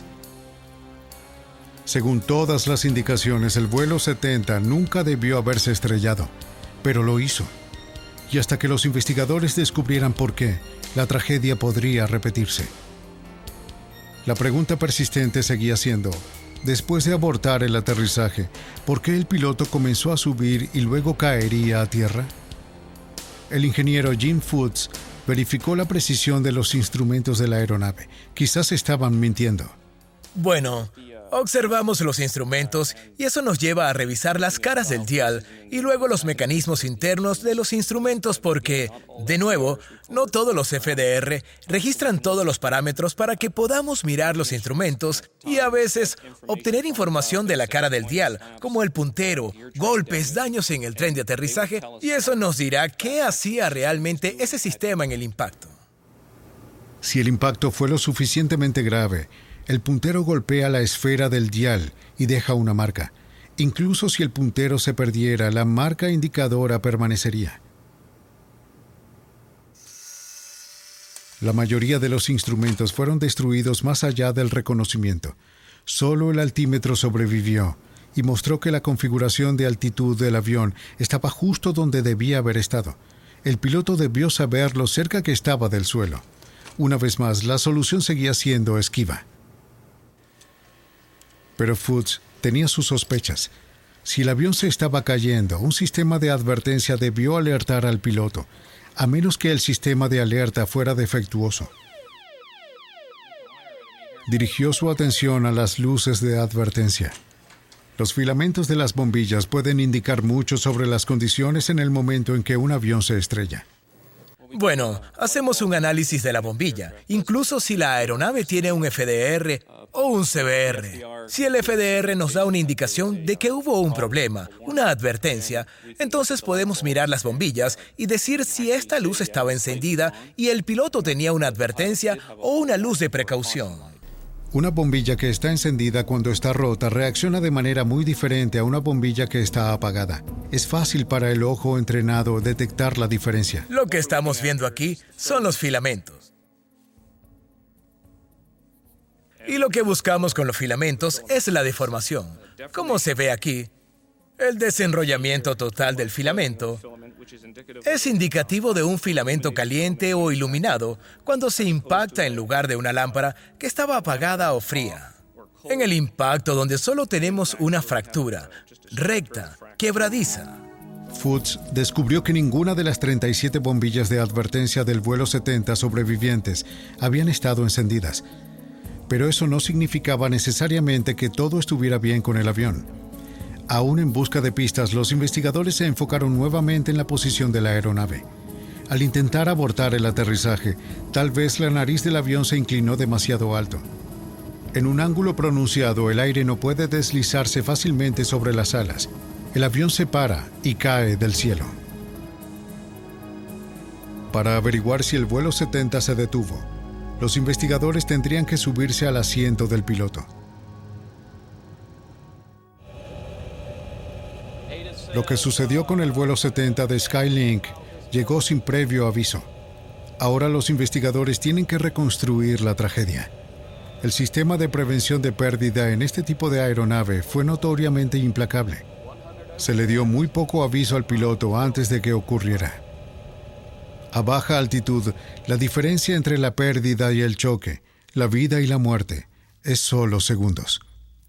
Según todas las indicaciones, el vuelo setenta nunca debió haberse estrellado, pero lo hizo. Y hasta que los investigadores descubrieran por qué, la tragedia podría repetirse. La pregunta persistente seguía siendo, después de abortar el aterrizaje, ¿por qué el piloto comenzó a subir y luego caería a tierra? El ingeniero Jim Foots verificó la precisión de los instrumentos de la aeronave. Quizás estaban mintiendo. Bueno, observamos los instrumentos y eso nos lleva a revisar las caras del dial y luego los mecanismos internos de los instrumentos porque, de nuevo, no todos los F D R registran todos los parámetros para que podamos mirar los instrumentos y a veces obtener información de la cara del dial, como el puntero, golpes, daños en el tren de aterrizaje, y eso nos dirá qué hacía realmente ese sistema en el impacto. Si el impacto fue lo suficientemente grave, el puntero golpea la esfera del dial y deja una marca. Incluso si el puntero se perdiera, la marca indicadora permanecería. La mayoría de los instrumentos fueron destruidos más allá del reconocimiento. Solo el altímetro sobrevivió y mostró que la configuración de altitud del avión estaba justo donde debía haber estado. El piloto debió saber lo cerca que estaba del suelo. Una vez más, la solución seguía siendo esquiva. Pero Foots tenía sus sospechas. Si el avión se estaba cayendo, un sistema de advertencia debió alertar al piloto, a menos que el sistema de alerta fuera defectuoso. Dirigió su atención a las luces de advertencia. Los filamentos de las bombillas pueden indicar mucho sobre las condiciones en el momento en que un avión se estrella. Bueno, hacemos un análisis de la bombilla, incluso si la aeronave tiene un F D R o un C B R. Si el F D R nos da una indicación de que hubo un problema, una advertencia, entonces podemos mirar las bombillas y decir si esta luz estaba encendida y el piloto tenía una advertencia o una luz de precaución. Una bombilla que está encendida cuando está rota reacciona de manera muy diferente a una bombilla que está apagada. Es fácil para el ojo entrenado detectar la diferencia. Lo que estamos viendo aquí son los filamentos. Y lo que buscamos con los filamentos es la deformación. Como se ve aquí, el desenrollamiento total del filamento es indicativo de un filamento caliente o iluminado cuando se impacta en lugar de una lámpara que estaba apagada o fría. En el impacto donde solo tenemos una fractura, recta, quebradiza. Foots descubrió que ninguna de las treinta y siete bombillas de advertencia del vuelo setenta sobrevivientes habían estado encendidas. Pero eso no significaba necesariamente que todo estuviera bien con el avión. Aún en busca de pistas, los investigadores se enfocaron nuevamente en la posición de la aeronave. Al intentar abortar el aterrizaje, tal vez la nariz del avión se inclinó demasiado alto. En un ángulo pronunciado, el aire no puede deslizarse fácilmente sobre las alas. El avión se para y cae del cielo. Para averiguar si el vuelo setenta se detuvo, los investigadores tendrían que subirse al asiento del piloto. Lo que sucedió con el vuelo setenta de Skylink llegó sin previo aviso. Ahora los investigadores tienen que reconstruir la tragedia. El sistema de prevención de pérdida en este tipo de aeronave fue notoriamente implacable. Se le dio muy poco aviso al piloto antes de que ocurriera. A baja altitud, la diferencia entre la pérdida y el choque, la vida y la muerte, es solo segundos.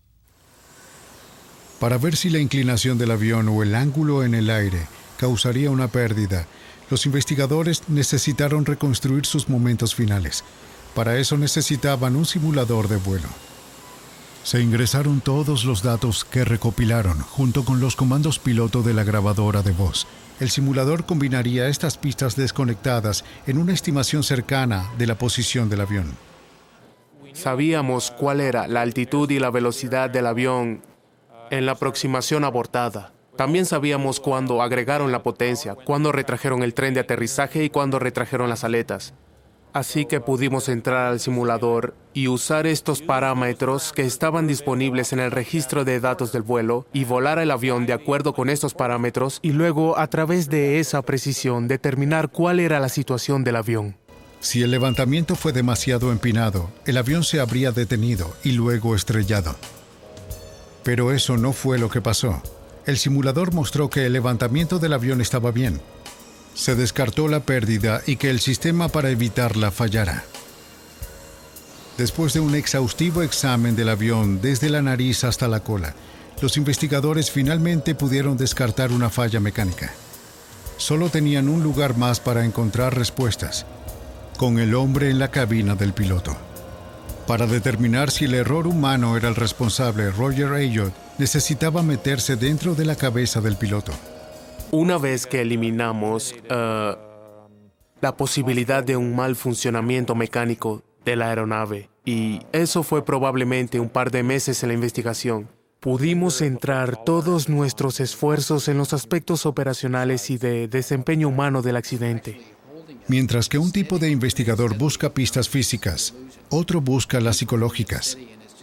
Para ver si la inclinación del avión o el ángulo en el aire causaría una pérdida, los investigadores necesitaron reconstruir sus momentos finales. Para eso necesitaban un simulador de vuelo. Se ingresaron todos los datos que recopilaron junto con los comandos piloto de la grabadora de voz. El simulador combinaría estas pistas desconectadas en una estimación cercana de la posición del avión. Sabíamos cuál era la altitud y la velocidad del avión en la aproximación abortada. También sabíamos cuándo agregaron la potencia, cuándo retrajeron el tren de aterrizaje y cuándo retrajeron las aletas. Así que pudimos entrar al simulador y usar estos parámetros que estaban disponibles en el registro de datos del vuelo y volar el avión de acuerdo con estos parámetros y luego, a través de esa precisión, determinar cuál era la situación del avión. Si el levantamiento fue demasiado empinado, el avión se habría detenido y luego estrellado. Pero eso no fue lo que pasó. El simulador mostró que el levantamiento del avión estaba bien. Se descartó la pérdida y que el sistema para evitarla fallara. Después de un exhaustivo examen del avión desde la nariz hasta la cola, los investigadores finalmente pudieron descartar una falla mecánica. Solo tenían un lugar más para encontrar respuestas, con el hombre en la cabina del piloto. Para determinar si el error humano era el responsable, Roger Ayotte necesitaba meterse dentro de la cabeza del piloto. Una vez que eliminamos uh, la posibilidad de un mal funcionamiento mecánico de la aeronave, y eso fue probablemente un par de meses en la investigación, pudimos centrar todos nuestros esfuerzos en los aspectos operacionales y de desempeño humano del accidente. Mientras que un tipo de investigador busca pistas físicas, otro busca las psicológicas.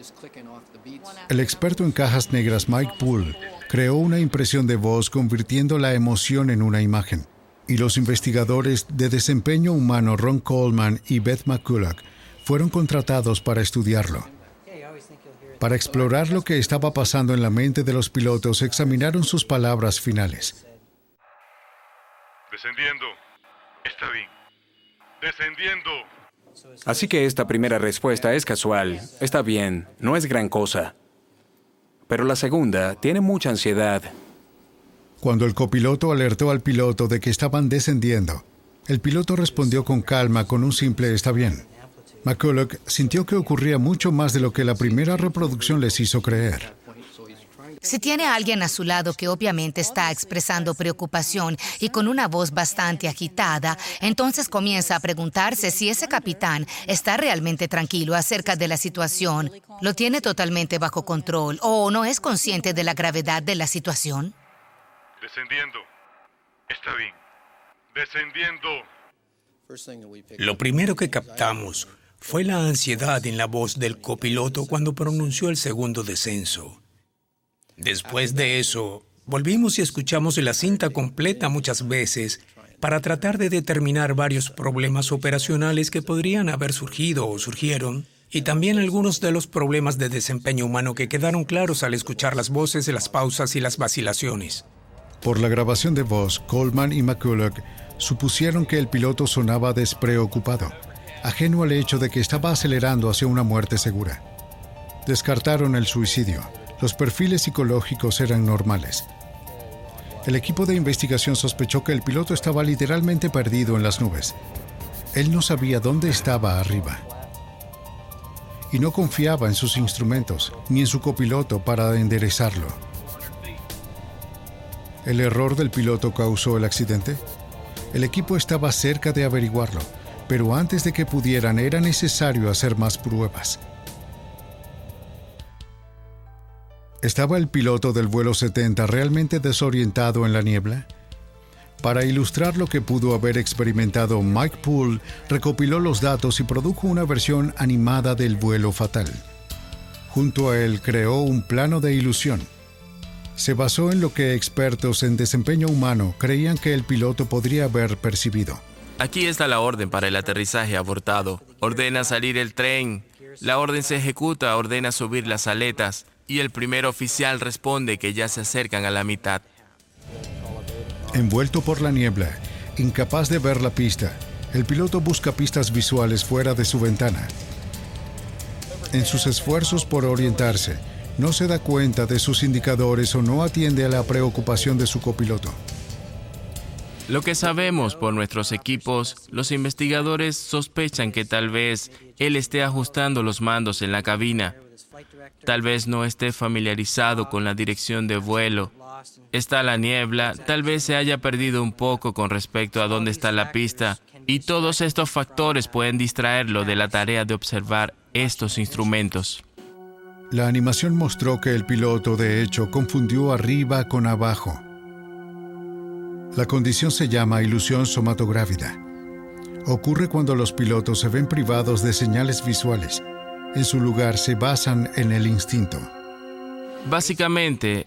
El experto en cajas negras Mike Poole creó una impresión de voz convirtiendo la emoción en una imagen, y los investigadores de desempeño humano Ron Coleman y Beth McCulloch fueron contratados para estudiarlo. Para explorar lo que estaba pasando en la mente de los pilotos, examinaron sus palabras finales. Descendiendo. Está bien. Descendiendo. Así que esta primera respuesta es casual. Está bien, no es gran cosa. Pero la segunda tiene mucha ansiedad. Cuando el copiloto alertó al piloto de que estaban descendiendo, el piloto respondió con calma con un simple «está bien». McCulloch sintió que ocurría mucho más de lo que la primera reproducción les hizo creer. Si tiene a alguien a su lado que obviamente está expresando preocupación y con una voz bastante agitada, entonces comienza a preguntarse si ese capitán está realmente tranquilo acerca de la situación, lo tiene totalmente bajo control o no es consciente de la gravedad de la situación. Descendiendo. Está bien. Descendiendo. Lo primero que captamos fue la ansiedad en la voz del copiloto cuando pronunció el segundo descenso. Después de eso, volvimos y escuchamos la cinta completa muchas veces para tratar de determinar varios problemas operacionales que podrían haber surgido o surgieron, y también algunos de los problemas de desempeño humano que quedaron claros al escuchar las voces, las pausas y las vacilaciones. Por la grabación de voz, Coleman y McCulloch supusieron que el piloto sonaba despreocupado, ajeno al hecho de que estaba acelerando hacia una muerte segura. Descartaron el suicidio. Los perfiles psicológicos eran normales. El equipo de investigación sospechó que el piloto estaba literalmente perdido en las nubes. Él no sabía dónde estaba arriba. Y no confiaba en sus instrumentos, ni en su copiloto para enderezarlo. ¿El error del piloto causó el accidente? El equipo estaba cerca de averiguarlo, pero antes de que pudieran era necesario hacer más pruebas. ¿Estaba el piloto del vuelo setenta realmente desorientado en la niebla? Para ilustrar lo que pudo haber experimentado, Mike Poole recopiló los datos y produjo una versión animada del vuelo fatal. Junto a él creó un plano de ilusión. Se basó en lo que expertos en desempeño humano creían que el piloto podría haber percibido. Aquí está la orden para el aterrizaje abortado. Ordena salir el tren. La orden se ejecuta, ordena subir las aletas. Y el primer oficial responde que ya se acercan a la mitad. Envuelto por la niebla, incapaz de ver la pista, el piloto busca pistas visuales fuera de su ventana. En sus esfuerzos por orientarse, no se da cuenta de sus indicadores o no atiende a la preocupación de su copiloto. Lo que sabemos por nuestros equipos, los investigadores sospechan que tal vez él esté ajustando los mandos en la cabina. Tal vez no esté familiarizado con la dirección de vuelo. Está la niebla, tal vez se haya perdido un poco con respecto a dónde está la pista, y todos estos factores pueden distraerlo de la tarea de observar estos instrumentos. La animación mostró que el piloto, de hecho, confundió arriba con abajo. La condición se llama ilusión somatográvida. Ocurre cuando los pilotos se ven privados de señales visuales. En su lugar se basan en el instinto. Básicamente,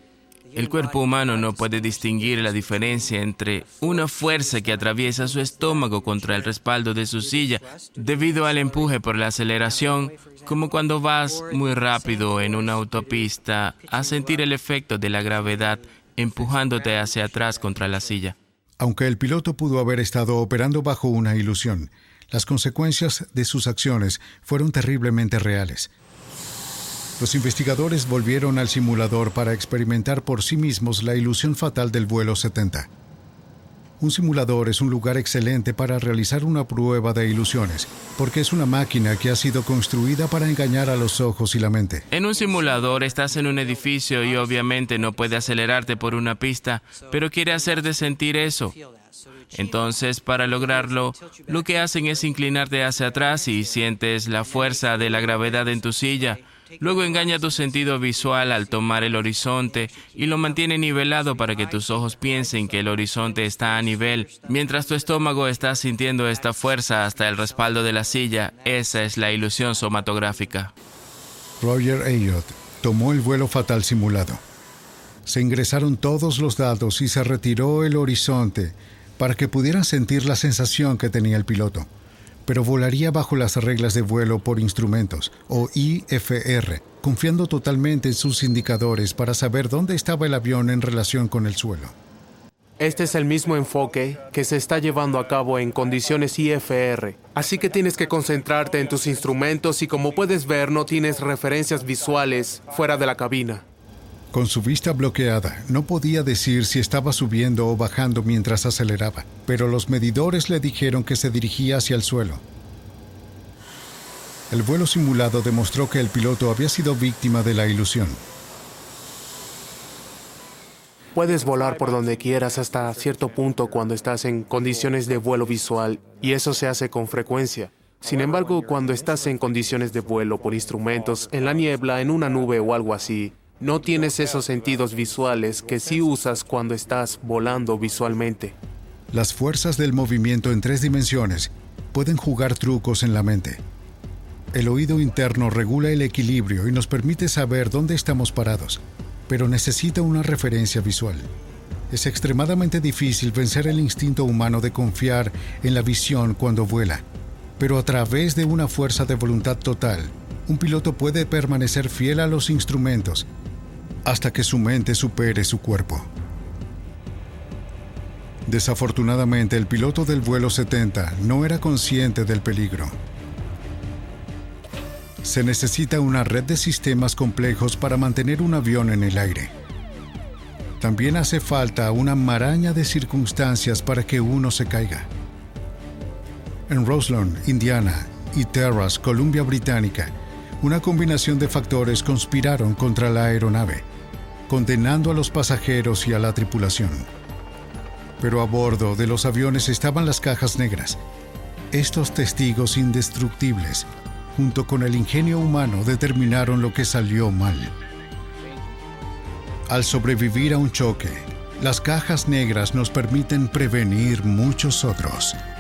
El cuerpo humano no puede distinguir la diferencia entre una fuerza que atraviesa su estómago contra el respaldo de su silla debido al empuje por la aceleración, como cuando vas muy rápido en una autopista a sentir el efecto de la gravedad empujándote hacia atrás contra la silla. Aunque el piloto pudo haber estado operando bajo una ilusión, las consecuencias de sus acciones fueron terriblemente reales. Los investigadores volvieron al simulador para experimentar por sí mismos la ilusión fatal del vuelo setenta. Un simulador es un lugar excelente para realizar una prueba de ilusiones, porque es una máquina que ha sido construida para engañar a los ojos y la mente. En un simulador estás en un edificio y obviamente no puede acelerarte por una pista, pero quiere hacerte sentir eso. Entonces, para lograrlo, lo que hacen es inclinarte hacia atrás y sientes la fuerza de la gravedad en tu silla. Luego engaña tu sentido visual al tomar el horizonte y lo mantiene nivelado para que tus ojos piensen que el horizonte está a nivel. Mientras tu estómago está sintiendo esta fuerza hasta el respaldo de la silla, esa es la ilusión somatográfica. Roger Ayotte tomó el vuelo fatal simulado. Se ingresaron todos los datos y se retiró el horizonte para que pudieran sentir la sensación que tenía el piloto. Pero volaría bajo las reglas de vuelo por instrumentos, o I F R, confiando totalmente en sus indicadores para saber dónde estaba el avión en relación con el suelo. Este es el mismo enfoque que se está llevando a cabo en condiciones I F R, así que tienes que concentrarte en tus instrumentos y como puedes ver no tienes referencias visuales fuera de la cabina. Con su vista bloqueada, no podía decir si estaba subiendo o bajando mientras aceleraba, pero los medidores le dijeron que se dirigía hacia el suelo. El vuelo simulado demostró que el piloto había sido víctima de la ilusión. Puedes volar por donde quieras hasta cierto punto cuando estás en condiciones de vuelo visual, y eso se hace con frecuencia. Sin embargo, cuando estás en condiciones de vuelo por instrumentos, en la niebla, en una nube o algo así, no tienes esos sentidos visuales que sí usas cuando estás volando visualmente. Las fuerzas del movimiento en tres dimensiones pueden jugar trucos en la mente. El oído interno regula el equilibrio y nos permite saber dónde estamos parados, pero necesita una referencia visual. Es extremadamente difícil vencer el instinto humano de confiar en la visión cuando vuela, pero a través de una fuerza de voluntad total, un piloto puede permanecer fiel a los instrumentos hasta que su mente supere su cuerpo. Desafortunadamente, el piloto del vuelo setenta no era consciente del peligro. Se necesita una red de sistemas complejos para mantener un avión en el aire. También hace falta una maraña de circunstancias para que uno se caiga. En Roseland, Indiana, y Terrace, Columbia Británica, una combinación de factores conspiraron contra la aeronave, condenando a los pasajeros y a la tripulación. Pero a bordo de los aviones estaban las cajas negras. Estos testigos indestructibles, junto con el ingenio humano, determinaron lo que salió mal. Al sobrevivir a un choque, las cajas negras nos permiten prevenir muchos otros.